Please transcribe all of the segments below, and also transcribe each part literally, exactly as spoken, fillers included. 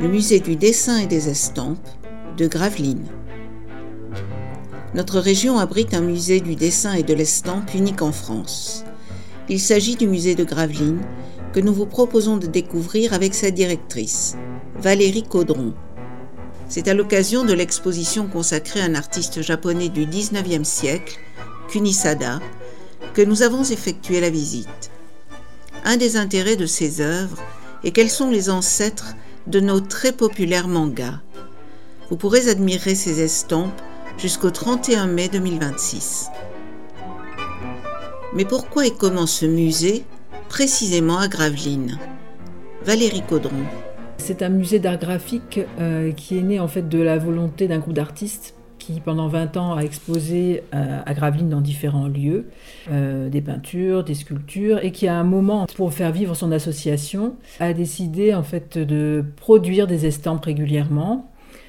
le musée du dessin et des estampes de Gravelines. Notre région abrite un musée du dessin et de l'estampe unique en France. Il s'agit du musée de Gravelines que nous vous proposons de découvrir avec sa directrice, Valérie Caudron. C'est à l'occasion de l'exposition consacrée à un artiste japonais du dix-neuvième siècle, Kunisada, que nous avons effectué la visite. Un des intérêts de ces œuvres est qu'elles sont les ancêtres de nos très populaires mangas. Vous pourrez admirer ces estampes jusqu'au trente et un mai deux mille vingt-six. Mais pourquoi et comment ce musée, précisément à Gravelines? Valérie Caudron. C'est un musée d'art graphique euh, qui est né en fait de la volonté d'un groupe d'artistes qui pendant vingt ans a exposé euh, à Gravelines dans différents lieux, euh, des peintures, des sculptures, et qui à un moment, pour faire vivre son association, a décidé en fait de produire des estampes régulièrement,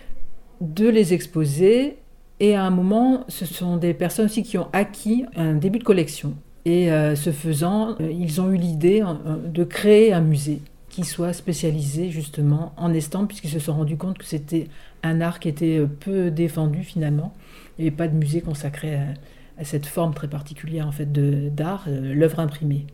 de les exposer, et à un moment, ce sont des personnes aussi qui ont acquis un début de collection. Et euh, ce faisant, euh, ils ont eu l'idée euh, de créer un musée qui soit spécialisé justement en estampes, puisqu'ils se sont rendus compte que c'était un art qui était peu défendu finalement. Il n'y avait pas de musée consacré à, à cette forme très particulière en fait, de, d'art, euh, l'œuvre imprimée.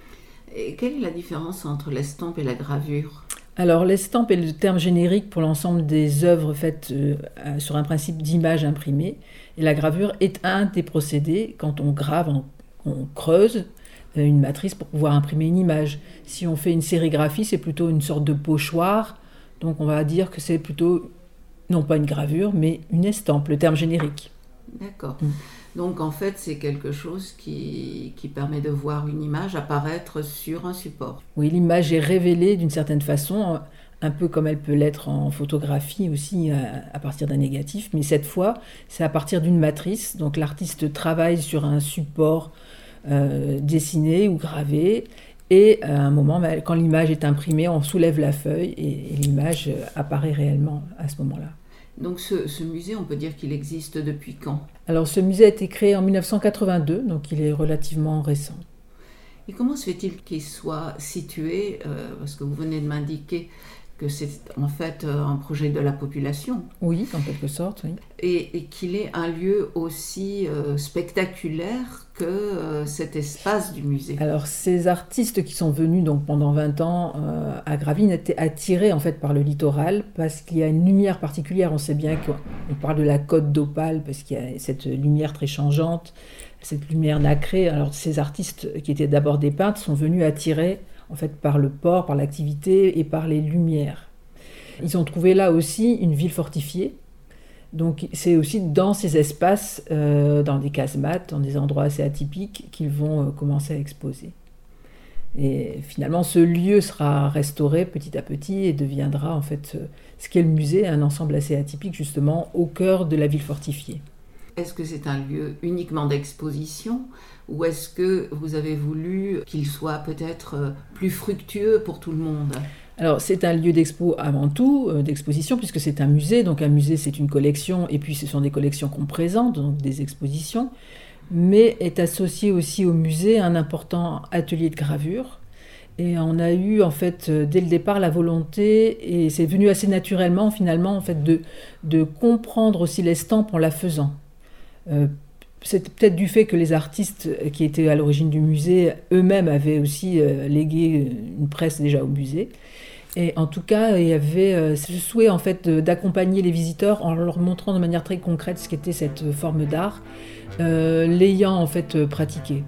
Et quelle est la différence entre l'estampe et la gravure ? Alors l'estampe est le terme générique pour l'ensemble des œuvres faites euh, sur un principe d'image imprimée. Et la gravure est un des procédés. Quand on grave, on, on creuse une matrice pour pouvoir imprimer une image. Si on fait une sérigraphie, c'est plutôt une sorte de pochoir. Donc on va dire que c'est plutôt, non pas une gravure, mais une estampe, le terme générique. D'accord. Mmh. Donc en fait, c'est quelque chose qui, qui permet de voir une image apparaître sur un support. Oui, l'image est révélée d'une certaine façon, un peu comme elle peut l'être en photographie aussi, à, à partir d'un négatif. Mais cette fois, c'est à partir d'une matrice. Donc l'artiste travaille sur un support Euh, dessiné ou gravé, et à un moment, quand l'image est imprimée, on soulève la feuille et, et l'image apparaît réellement à ce moment-là. Donc ce, ce musée, on peut dire qu'il existe depuis quand ? Alors ce musée a été créé en dix-neuf cent quatre-vingt-deux, donc il est relativement récent. Et comment se fait-il qu'il soit situé, euh, parce que vous venez de m'indiquer que c'est en fait un projet de la population. Oui, en quelque sorte, oui. Et, et qu'il est un lieu aussi euh, spectaculaire que euh, cet espace du musée. Alors, ces artistes qui sont venus donc, pendant vingt ans euh, à Gravelines étaient attirés en fait par le littoral parce qu'il y a une lumière particulière. On sait bien qu'on parle de la côte d'Opale parce qu'il y a cette lumière très changeante, cette lumière nacrée. Alors, ces artistes qui étaient d'abord des peintres sont venus attirer en fait par le port, par l'activité et par les lumières. Ils ont trouvé là aussi une ville fortifiée. Donc c'est aussi dans ces espaces, euh, dans des casemates, dans des endroits assez atypiques, qu'ils vont euh, commencer à exposer. Et finalement, ce lieu sera restauré petit à petit et deviendra en fait euh, ce qu'est le musée, un ensemble assez atypique justement au cœur de la ville fortifiée. Est-ce que c'est un lieu uniquement d'exposition ou est-ce que vous avez voulu qu'il soit peut-être plus fructueux pour tout le monde ? Alors c'est un lieu d'expo avant tout, euh, d'exposition, puisque c'est un musée. Donc un musée c'est une collection et puis ce sont des collections qu'on présente, donc des expositions, mais est associé aussi au musée un important atelier de gravure. Et on a eu en fait dès le départ la volonté, et c'est venu assez naturellement finalement en fait de, de comprendre aussi l'estampe en la faisant. Euh, c'est peut-être du fait que les artistes qui étaient à l'origine du musée eux-mêmes avaient aussi euh, légué une presse déjà au musée. Et en tout cas, il y avait euh, ce souhait en fait de, d'accompagner les visiteurs en leur montrant de manière très concrète ce qu'était cette forme d'art, euh, l'ayant en fait euh, pratiquée.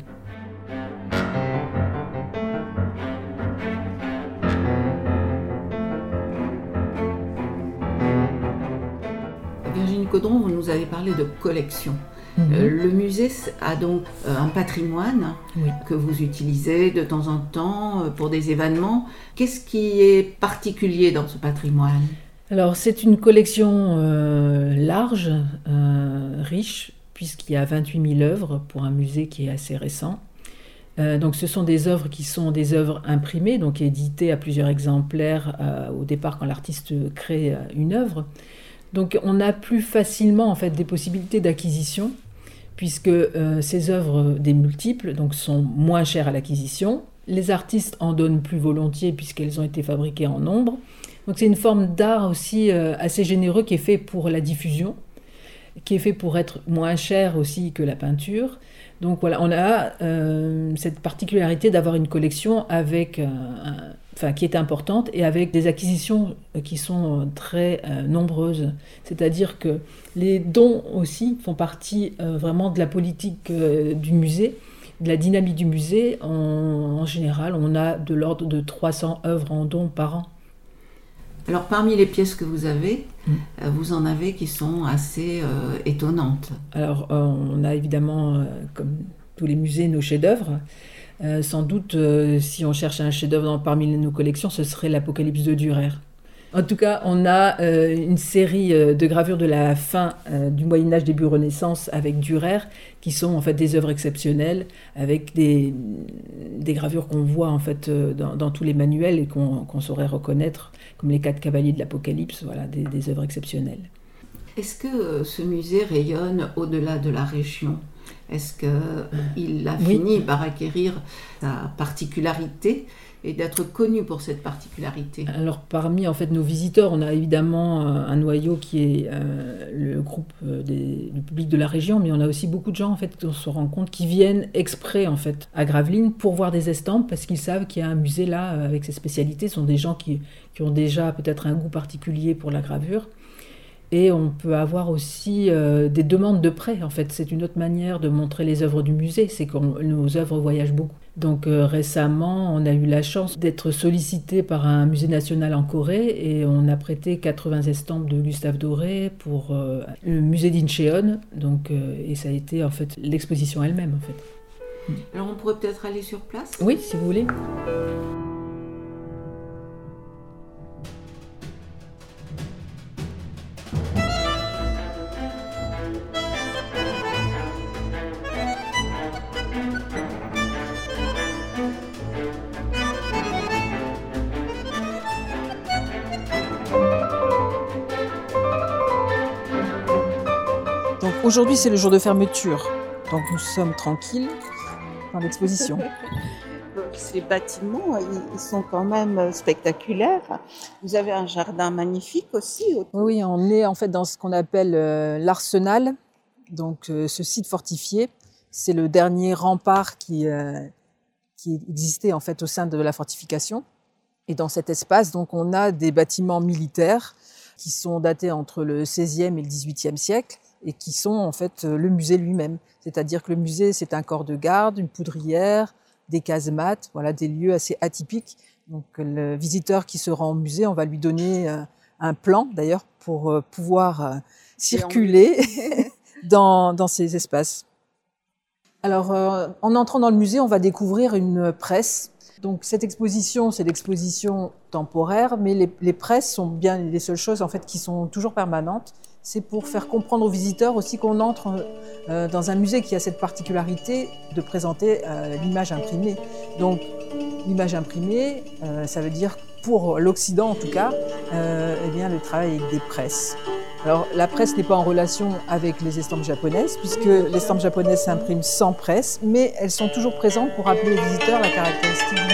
Virginie Caudron, vous nous avez parlé de collection. Mmh. Euh, le musée a donc euh, un patrimoine oui. que vous utilisez de temps en temps euh, pour des événements. Qu'est-ce qui est particulier dans ce patrimoine ? Alors c'est une collection euh, large, euh, riche, puisqu'il y a vingt-huit mille œuvres pour un musée qui est assez récent. Euh, donc ce sont des œuvres qui sont des œuvres imprimées, donc éditées à plusieurs exemplaires euh, au départ quand l'artiste crée une œuvre. Donc on a plus facilement en fait des possibilités d'acquisition puisque euh, ces œuvres des multiples donc, sont moins chères à l'acquisition. Les artistes en donnent plus volontiers puisqu'elles ont été fabriquées en nombre. Donc c'est une forme d'art aussi euh, assez généreux qui est fait pour la diffusion, qui est fait pour être moins cher aussi que la peinture. Donc voilà, on a euh, cette particularité d'avoir une collection avec, euh, un, enfin, qui est importante et avec des acquisitions qui sont très euh, nombreuses. C'est-à-dire que les dons aussi font partie euh, vraiment de la politique euh, du musée, de la dynamique du musée. En, en général, on a de l'ordre de trois cents œuvres en dons par an. Alors parmi les pièces que vous avez, mmh. euh, vous en avez qui sont assez euh, étonnantes. Alors euh, on a évidemment, euh, comme tous les musées, nos chefs-d'œuvre. Euh, sans doute, euh, si on cherche un chef-d'œuvre parmi nos collections, ce serait l'Apocalypse de Dürer. En tout cas, on a euh, une série euh, de gravures de la fin euh, du Moyen-Âge, début Renaissance, avec Dürer, qui sont en fait des œuvres exceptionnelles, avec des, des gravures qu'on voit en fait euh, dans, dans tous les manuels et qu'on, qu'on saurait reconnaître, comme les quatre cavaliers de l'Apocalypse, voilà, des, des œuvres exceptionnelles. Est-ce que euh, ce musée rayonne au-delà de la région ? Est-ce qu'il a oui. fini par acquérir sa particularité et d'être connu pour cette particularité? Alors parmi en fait nos visiteurs, on a évidemment euh, un noyau qui est euh, le groupe euh, des, du public de la région, mais on a aussi beaucoup de gens en fait on se rend compte qui viennent exprès en fait à Gravelines pour voir des estampes parce qu'ils savent qu'il y a un musée là euh, avec ses spécialités. Ce sont des gens qui, qui ont déjà peut-être un goût particulier pour la gravure. Et on peut avoir aussi euh, des demandes de prêt. En fait, c'est une autre manière de montrer les œuvres du musée, c'est que nos œuvres voyagent beaucoup. Donc euh, récemment, on a eu la chance d'être sollicité par un musée national en Corée et on a prêté quatre-vingts estampes de Gustave Doré pour euh, le musée d'Incheon. Donc, euh, et ça a été en fait l'exposition elle-même. En fait. Alors on pourrait peut-être aller sur place ? Oui, si vous voulez. Donc aujourd'hui c'est le jour de fermeture, donc nous sommes tranquilles dans l'exposition. Ces bâtiments, ils sont quand même spectaculaires. Vous avez un jardin magnifique aussi. Oui, on est en fait dans ce qu'on appelle euh, l'arsenal, donc euh, ce site fortifié. C'est le dernier rempart qui, euh, qui existait en fait au sein de la fortification. Et dans cet espace, donc, on a des bâtiments militaires qui sont datés entre le seizième et le dix-huitième siècle et qui sont en fait le musée lui-même. C'est-à-dire que le musée, c'est un corps de garde, une poudrière, des casemates, voilà, des lieux assez atypiques. Donc le visiteur qui se rend au musée, on va lui donner euh, un plan d'ailleurs pour euh, pouvoir euh, circuler dans, dans ces espaces. Alors euh, en entrant dans le musée, on va découvrir une presse. Donc cette exposition, c'est l'exposition temporaire, mais les, les presses sont bien les seules choses en fait qui sont toujours permanentes. C'est pour faire comprendre aux visiteurs aussi qu'on entre euh, dans un musée qui a cette particularité de présenter euh, l'image imprimée. Donc l'image imprimée, euh, ça veut dire pour l'Occident en tout cas, euh, eh bien, le travail avec des presses. Alors la presse n'est pas en relation avec les estampes japonaises, puisque les estampes japonaises s'impriment sans presse, mais elles sont toujours présentes pour rappeler aux visiteurs la caractéristique du musée.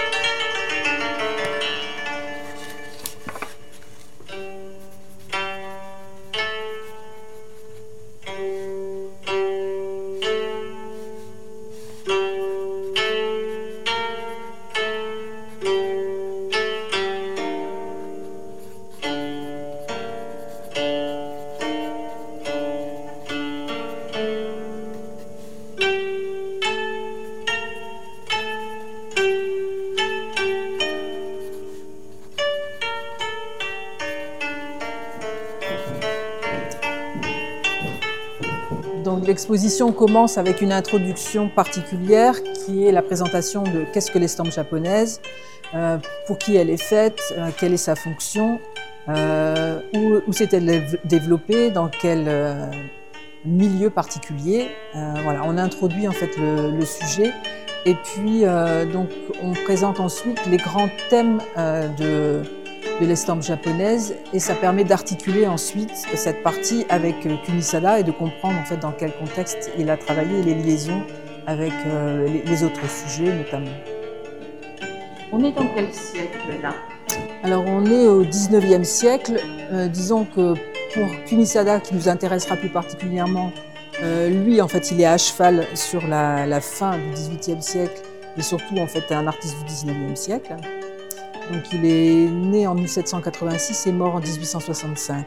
Donc l'exposition commence avec une introduction particulière qui est la présentation de qu'est-ce que l'estampe japonaise, euh, pour qui elle est faite, euh, quelle est sa fonction, euh, où, où s'est-elle développée, dans quel euh, milieu particulier. Euh, voilà, on introduit en fait le, le sujet et puis euh, donc on présente ensuite les grands thèmes euh, de de l'estampe japonaise et ça permet d'articuler ensuite cette partie avec Kunisada et de comprendre en fait dans quel contexte il a travaillé et les liaisons avec euh, les, les autres sujets notamment. On est dans quel siècle là ? Alors on est au dix-neuvième siècle. Euh, disons que pour Kunisada, qui nous intéressera plus particulièrement, euh, lui en fait il est à cheval sur la, la fin du dix-huitième siècle et surtout en fait un artiste du dix-neuvième siècle. Donc il est né en mille sept cent quatre-vingt-six et mort en dix-huit cent soixante-cinq.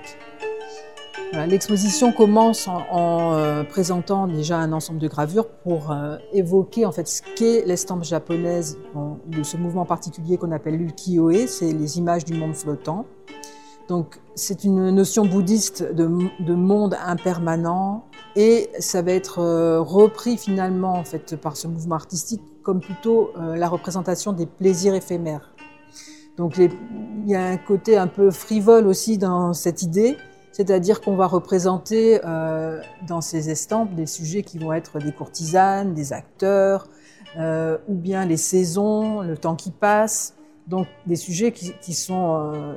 Voilà, l'exposition commence en, en euh, présentant déjà un ensemble de gravures pour euh, évoquer en fait ce qu'est l'estampe japonaise, bon, de ce mouvement particulier qu'on appelle l'ukiyo-e, c'est les images du monde flottant. Donc c'est une notion bouddhiste de, de monde impermanent et ça va être euh, repris finalement en fait par ce mouvement artistique comme plutôt euh, la représentation des plaisirs éphémères. Donc les, il y a un côté un peu frivole aussi dans cette idée. C'est-à-dire qu'on va représenter euh, dans ces estampes des sujets qui vont être des courtisanes, des acteurs, euh, ou bien les saisons, le temps qui passe. Donc des sujets qui, qui sont euh,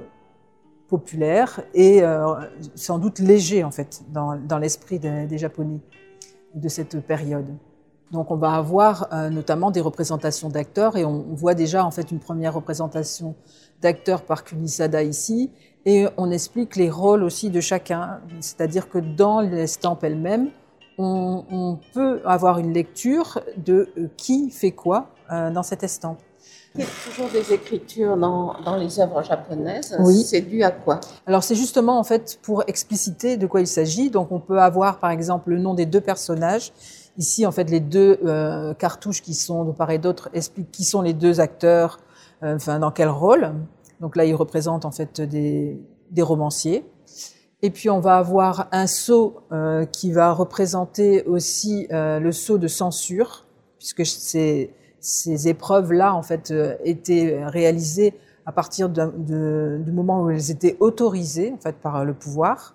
populaires et euh, sans doute légers en fait dans, dans l'esprit des, des Japonais de cette période. Donc on va avoir euh, notamment des représentations d'acteurs et on, on voit déjà en fait une première représentation d'acteurs par Kunisada ici. Et on explique les rôles aussi de chacun, c'est-à-dire que dans l'estampe elle-même, on, on peut avoir une lecture de qui fait quoi euh, dans cette estampe. Il y a toujours des écritures dans, dans les œuvres japonaises. Oui. C'est dû à quoi? Alors c'est justement en fait pour expliciter de quoi il s'agit. Donc on peut avoir par exemple le nom des deux personnages. Ici en fait les deux euh, cartouches qui sont de part et d'autre expliquent qui sont les deux acteurs, euh, enfin dans quel rôle. Donc là, il représente en fait des, des romanciers. Et puis on va avoir un sceau euh, qui va représenter aussi euh, le sceau de censure, puisque ces, ces épreuves-là en fait euh, étaient réalisées à partir de, de, du moment où elles étaient autorisées en fait par le pouvoir.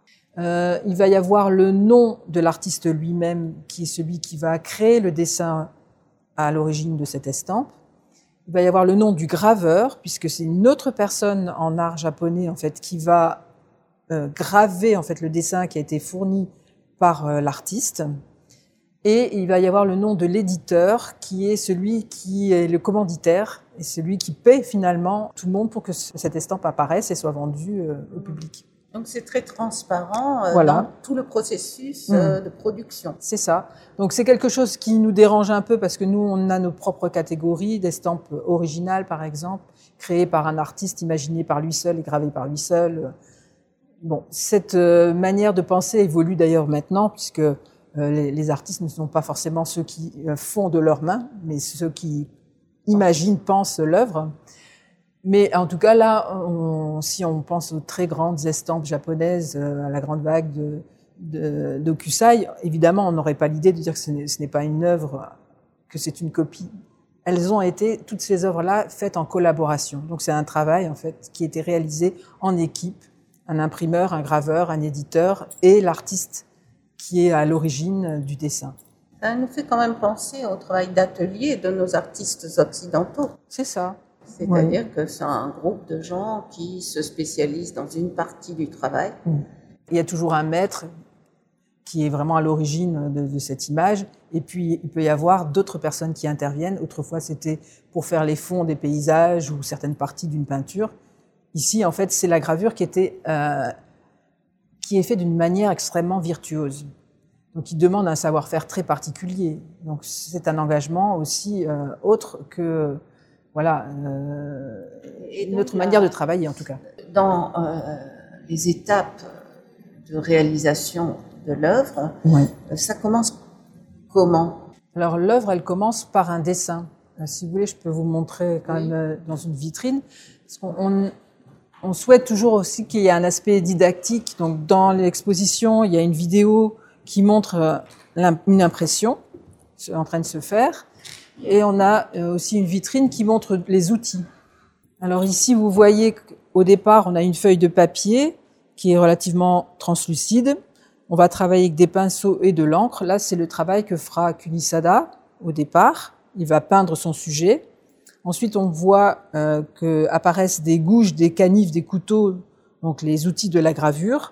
Euh, il va y avoir le nom de l'artiste lui-même, qui est celui qui va créer le dessin à l'origine de cette estampe. Il va y avoir le nom du graveur, puisque c'est une autre personne en art japonais en fait qui va euh, graver en fait le dessin qui a été fourni par euh, l'artiste. Et il va y avoir le nom de l'éditeur, qui est celui qui est le commanditaire et celui qui paie finalement tout le monde pour que cette estampe apparaisse et soit vendue euh, au public. Donc c'est très transparent euh, Voilà. dans tout le processus euh, mmh. de production. C'est ça. Donc c'est quelque chose qui nous dérange un peu parce que nous, on a nos propres catégories d'estampes originales, par exemple, créées par un artiste, imaginées par lui seul et gravées par lui seul. Bon, cette euh, manière de penser évolue d'ailleurs maintenant, puisque euh, les, les artistes ne sont pas forcément ceux qui euh, font de leurs mains, mais ceux qui imaginent, pensent l'œuvre. Mais en tout cas, là, on, si on pense aux très grandes estampes japonaises, euh, à la grande vague de, de, d'Okusai, évidemment, on n'aurait pas l'idée de dire que ce n'est, ce n'est pas une œuvre, que c'est une copie. Elles ont été, toutes ces œuvres-là, faites en collaboration. Donc c'est un travail, en fait, qui a été réalisé en équipe. Un imprimeur, un graveur, un éditeur et l'artiste qui est à l'origine du dessin. Ça nous fait quand même penser au travail d'atelier de nos artistes occidentaux. C'est ça. C'est-à-dire oui. que c'est un groupe de gens qui se spécialisent dans une partie du travail. Il y a toujours un maître qui est vraiment à l'origine de, de cette image, et puis il peut y avoir d'autres personnes qui interviennent. Autrefois, c'était pour faire les fonds des paysages ou certaines parties d'une peinture. Ici, en fait, c'est la gravure qui était euh, qui est faite d'une manière extrêmement virtuose. Donc, qui demande un savoir-faire très particulier. Donc, c'est un engagement aussi euh, autre que Voilà, euh, et donc, notre manière de travailler en tout cas. Dans euh, les étapes de réalisation de l'œuvre, ouais. ça commence comment? Alors l'œuvre, elle commence par un dessin. Si vous voulez, je peux vous montrer quand oui. même dans une vitrine. Parce qu'on, on, on souhaite toujours aussi qu'il y ait un aspect didactique. Donc dans l'exposition, il y a une vidéo qui montre une impression en train de se faire. Et on a aussi une vitrine qui montre les outils. Alors ici, vous voyez qu'au départ, on a une feuille de papier qui est relativement translucide. On va travailler avec des pinceaux et de l'encre. Là, c'est le travail que fera Kunisada au départ. Il va peindre son sujet. Ensuite, on voit euh, qu'apparaissent des gouges, des canifs, des couteaux, donc les outils de la gravure.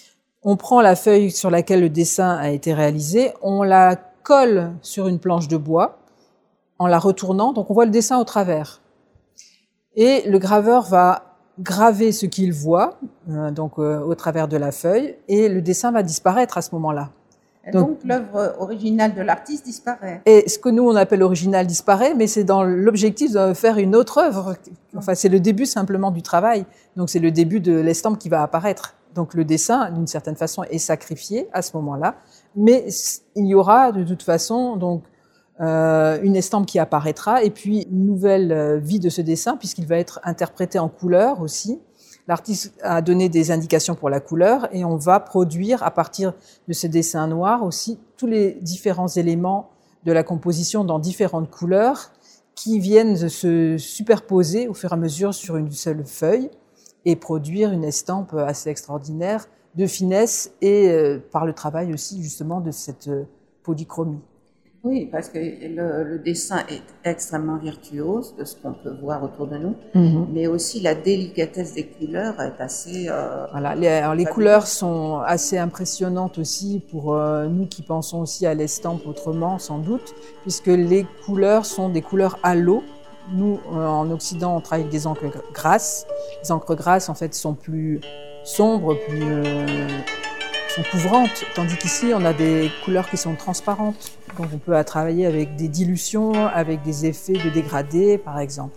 On prend la feuille sur laquelle le dessin a été réalisé, on la colle sur une planche de bois, en la retournant, donc on voit le dessin au travers. Et le graveur va graver ce qu'il voit, euh, donc euh, au travers de la feuille, et le dessin va disparaître à ce moment-là. Et donc, donc l'œuvre originale de l'artiste disparaît. Et ce que nous on appelle original disparaît, mais c'est dans l'objectif de faire une autre œuvre. Enfin, c'est le début simplement du travail. Donc c'est le début de l'estampe qui va apparaître. Donc le dessin, d'une certaine façon, est sacrifié à ce moment-là, mais il y aura de toute façon donc euh, une estampe qui apparaîtra et puis une nouvelle vie de ce dessin puisqu'il va être interprété en couleur aussi. L'artiste a donné des indications pour la couleur et on va produire à partir de ce dessin noir aussi tous les différents éléments de la composition dans différentes couleurs qui viennent de se superposer au fur et à mesure sur une seule feuille et produire une estampe assez extraordinaire de finesse et euh, par le travail aussi justement de cette euh, polychromie. Oui, parce que le, le dessin est extrêmement virtuose de ce qu'on peut voir autour de nous, Mm-hmm. mais aussi la délicatesse des couleurs est assez... Euh, voilà, les, alors les couleurs sont assez impressionnantes aussi pour euh, nous qui pensons aussi à l'estampe autrement sans doute, puisque les couleurs sont des couleurs à l'eau. Nous, euh, en Occident, on travaille avec des encres grasses. Les encres grasses, en fait, sont plus sombres, plus... Euh, sont couvrantes, tandis qu'ici on a des couleurs qui sont transparentes. Donc on peut travailler avec des dilutions, avec des effets de dégradé par exemple.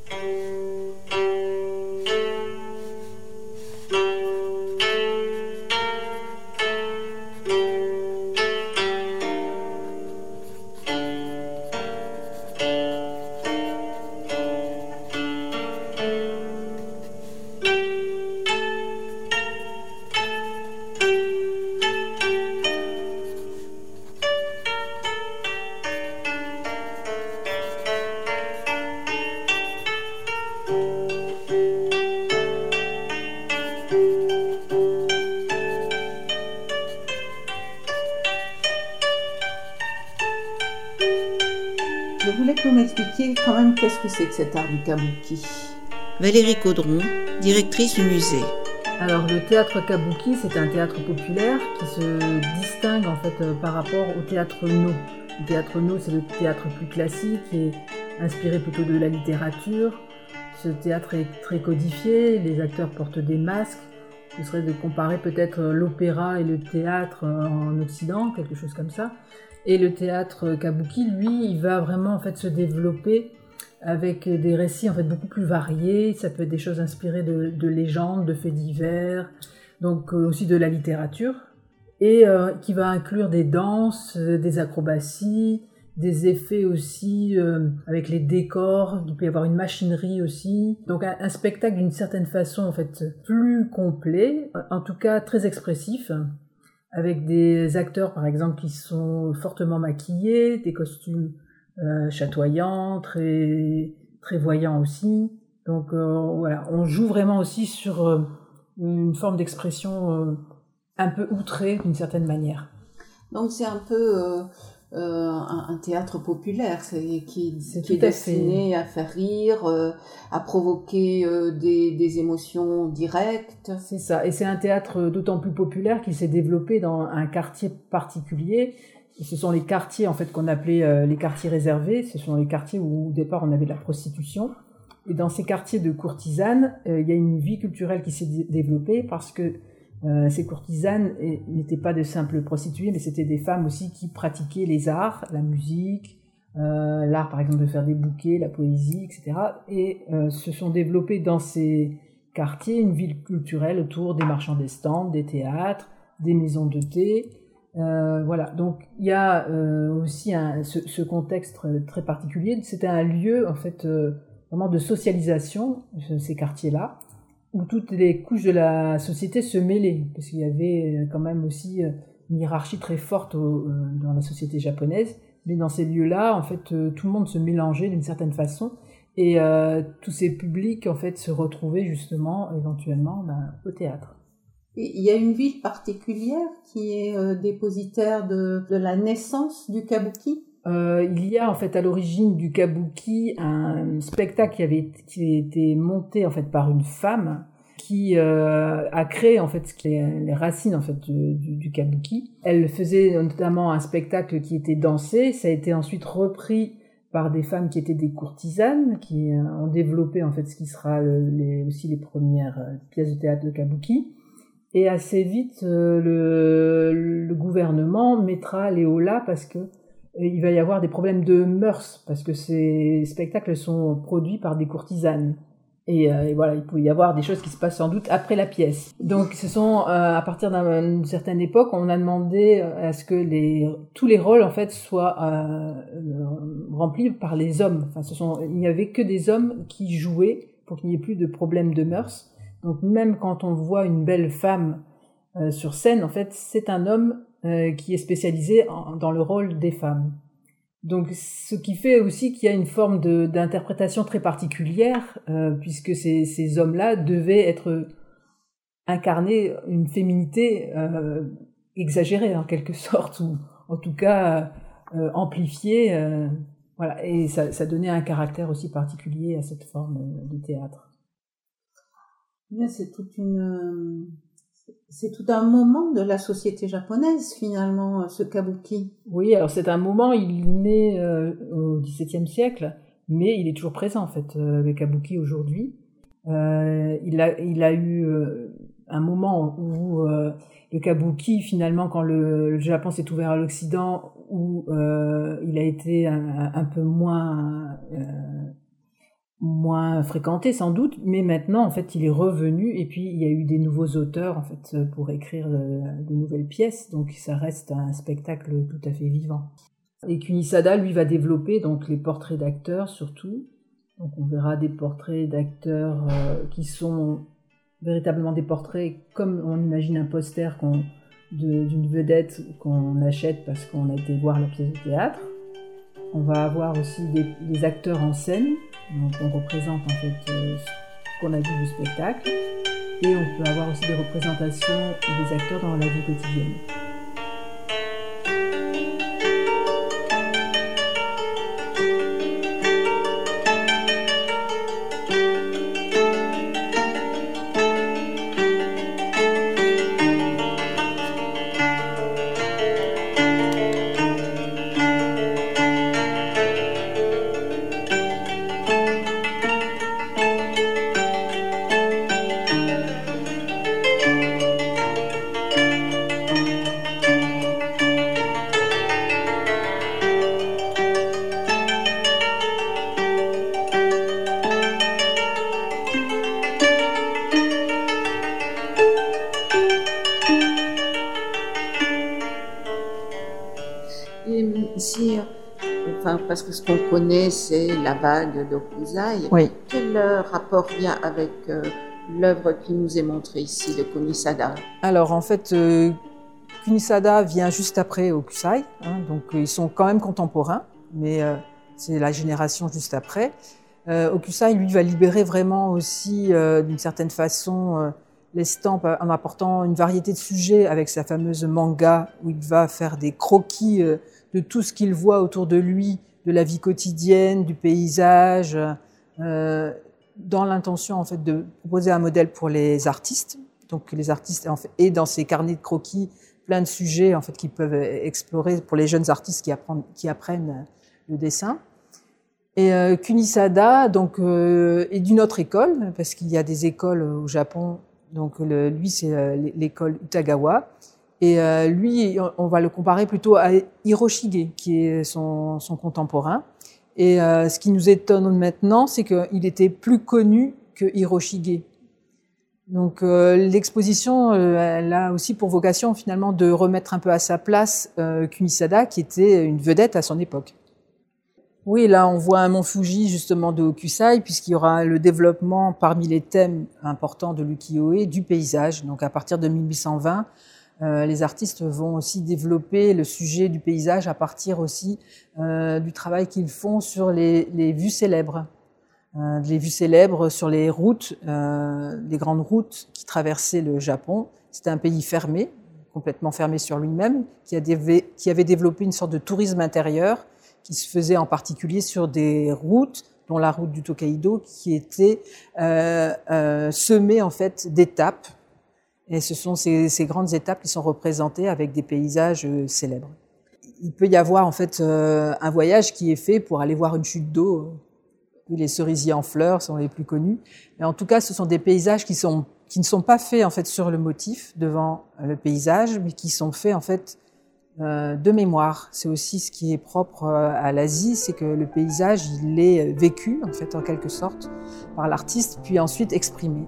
Je voulais que vous m'expliquiez quand même qu'est-ce que c'est que cet art du kabuki. Valérie Caudron, directrice du musée. Alors le théâtre kabuki, c'est un théâtre populaire qui se distingue en fait euh, par rapport au théâtre no. Le théâtre no, c'est le théâtre plus classique qui est inspiré plutôt de la littérature. Ce théâtre est très codifié, les acteurs portent des masques. Ce serait de comparer peut-être l'opéra et le théâtre en Occident, quelque chose comme ça. Et le théâtre kabuki, lui, il va vraiment en fait se développer avec des récits en fait beaucoup plus variés. Ça peut être des choses inspirées de, de légendes, de faits divers, donc euh, aussi de la littérature, et euh, qui va inclure des danses, euh, des acrobaties, des effets aussi euh, avec les décors. Il peut y avoir une machinerie aussi. Donc un, un spectacle d'une certaine façon en fait plus complet, en tout cas très expressif, avec des acteurs par exemple qui sont fortement maquillés, des costumes euh, chatoyants, très très voyants aussi. Donc euh, voilà, on joue vraiment aussi sur euh, une forme d'expression euh, un peu outrée d'une certaine manière. Donc c'est un peu euh, euh, un, un théâtre populaire, c'est, qui, c'est qui est destiné à faire rire, euh, à provoquer euh, des, des émotions directes. C'est ça, et c'est un théâtre d'autant plus populaire qu'il s'est développé dans un quartier particulier. Et ce sont les quartiers en fait qu'on appelait euh, les quartiers réservés. Ce sont les quartiers où au départ on avait de la prostitution. Et dans ces quartiers de courtisanes, euh, il y a une vie culturelle qui s'est d- développée parce que Euh, ces courtisanes et, n'étaient pas de simples prostituées, mais c'était des femmes aussi qui pratiquaient les arts, la musique, euh, l'art par exemple de faire des bouquets, la poésie, et cetera. Et euh, se sont développées dans ces quartiers une ville culturelle autour des marchands d'estampes, des théâtres, des maisons de thé. Euh, voilà, donc il y a euh, aussi un, ce, ce contexte très particulier. C'était un lieu en fait euh, vraiment de socialisation, ces quartiers-là, où toutes les couches de la société se mêlaient, parce qu'il y avait quand même aussi une hiérarchie très forte au, dans la société japonaise, mais dans ces lieux-là, en fait, tout le monde se mélangeait d'une certaine façon, et euh, tous ces publics, en fait, se retrouvaient justement, éventuellement, ben, au théâtre. Et il y a une ville particulière qui est euh, dépositaire de, de la naissance du kabuki ? Euh, il y a en fait à l'origine du kabuki un spectacle qui avait qui a été monté en fait par une femme qui euh, a créé en fait les, les racines en fait du, du, du kabuki. Elle faisait notamment un spectacle qui était dansé, ça a été ensuite repris par des femmes qui étaient des courtisanes, qui ont développé en fait ce qui sera les, aussi les premières pièces de théâtre de kabuki. Et assez vite, le, le gouvernement mettra les hollas parce que il va y avoir des problèmes de mœurs, parce que ces spectacles sont produits par des courtisanes. Et, euh, et voilà, il peut y avoir des choses qui se passent sans doute après la pièce. Donc, ce sont euh, à partir d'une certaine époque, on a demandé à ce que les tous les rôles en fait soient euh, remplis par les hommes. Enfin, ce sont, il n'y avait que des hommes qui jouaient pour qu'il n'y ait plus de problèmes de mœurs. Donc, même quand on voit une belle femme euh, sur scène, en fait, c'est un homme euh, qui est spécialisé en, dans le rôle des femmes. Donc, ce qui fait aussi qu'il y a une forme de, d'interprétation très particulière, euh, puisque ces, ces hommes-là devaient être incarner une féminité euh, exagérée en quelque sorte, ou en tout cas euh, amplifiée. Euh, voilà, et ça, ça donnait un caractère aussi particulier à cette forme de théâtre. Bien, c'est toute une, c'est tout un moment de la société japonaise finalement, ce kabuki. Oui, alors c'est un moment, il est né euh, au dix-septième siècle, mais il est toujours présent en fait, euh, le kabuki aujourd'hui. Euh, il a, il a eu euh, un moment où euh, le kabuki finalement, quand le, le Japon s'est ouvert à l'Occident, où euh, il a été un, un peu moins euh, moins fréquenté sans doute, mais maintenant en fait il est revenu, et puis il y a eu des nouveaux auteurs en fait pour écrire de nouvelles pièces, donc ça reste un spectacle tout à fait vivant. Et Kunisada lui va développer donc les portraits d'acteurs surtout, donc on verra des portraits d'acteurs euh, qui sont véritablement des portraits comme on imagine un poster qu'on, de, d'une vedette qu'on achète parce qu'on a été voir la pièce de théâtre. On va avoir aussi des, des acteurs en scène, donc on représente en fait euh, ce qu'on a vu du spectacle, et on peut avoir aussi des représentations des acteurs dans la vie quotidienne. Si, enfin, parce que ce qu'on connaît, c'est la vague d'Okuzai. Oui. Quel euh, rapport vient avec euh, l'œuvre qui nous est montrée ici, de Kunisada? Alors en fait, euh, Kunisada vient juste après Okusai, hein, donc euh, ils sont quand même contemporains, mais euh, c'est la génération juste après. Euh, Okusai, lui, va libérer vraiment aussi, euh, d'une certaine façon, euh, l'estampe en apportant une variété de sujets avec sa fameuse manga, où il va faire des croquis euh, de tout ce qu'il voit autour de lui, de la vie quotidienne, du paysage, euh, dans l'intention en fait de proposer un modèle pour les artistes. Donc les artistes en fait, et dans ces carnets de croquis, plein de sujets en fait qu'ils peuvent explorer pour les jeunes artistes qui apprennent, qui apprennent le dessin. Et euh, Kunisada donc euh, est d'une autre école, parce qu'il y a des écoles au Japon. Donc le, lui c'est euh, l'école Utagawa. Et euh, lui, on va le comparer plutôt à Hiroshige, qui est son, son contemporain. Et euh, ce qui nous étonne maintenant, c'est qu'il était plus connu que Hiroshige. Donc euh, l'exposition, euh, elle a aussi pour vocation finalement de remettre un peu à sa place euh, Kunisada, qui était une vedette à son époque. Oui, là on voit un mont Fuji justement de Hokusai, puisqu'il y aura le développement parmi les thèmes importants de l'ukiyo-e du paysage. Donc à partir de mille huit cent vingt, Euh, les artistes vont aussi développer le sujet du paysage à partir aussi euh, du travail qu'ils font sur les, les vues célèbres. Euh, les vues célèbres sur les routes, euh, les grandes routes qui traversaient le Japon. C'était un pays fermé, complètement fermé sur lui-même, qui, a dév- qui avait développé une sorte de tourisme intérieur qui se faisait en particulier sur des routes, dont la route du Tokaido, qui était euh, euh, semée en fait d'étapes. Et ce sont ces, ces grandes étapes qui sont représentées avec des paysages célèbres. il peut y avoir en fait euh, un voyage qui est fait pour aller voir une chute d'eau. Les cerisiers en fleurs sont les plus connus. Mais en tout cas, ce sont des paysages qui sont qui ne sont pas faits en fait sur le motif devant le paysage, mais qui sont faits en fait euh, de mémoire. C'est aussi ce qui est propre à l'Asie, c'est que le paysage il est vécu en fait en quelque sorte par l'artiste, puis ensuite exprimé.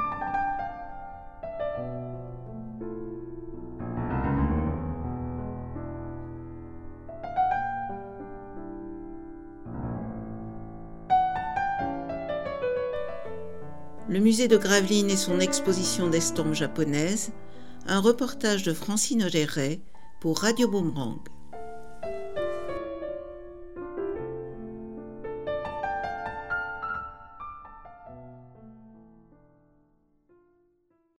Le musée de Gravelines et son exposition d'estampes japonaises, un reportage de Francine Augéret pour Radio Boomerang.